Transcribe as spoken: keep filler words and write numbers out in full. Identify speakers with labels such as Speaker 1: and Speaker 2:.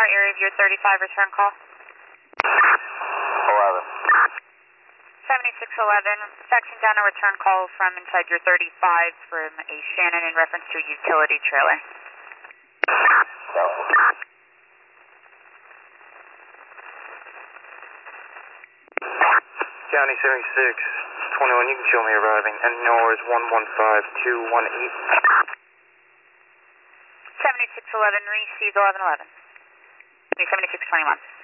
Speaker 1: area of your thirty-five return call.
Speaker 2: eleven.
Speaker 1: seventy-six eleven, faxing down a return call from inside your thirty-five from a Shannon in reference to a utility trailer.
Speaker 2: County seventy-six, twenty-one, you can show me arriving. N O R is one one five two one eight.
Speaker 1: seventy-six eleven, receive eleven eleven. seventy-six twenty-one.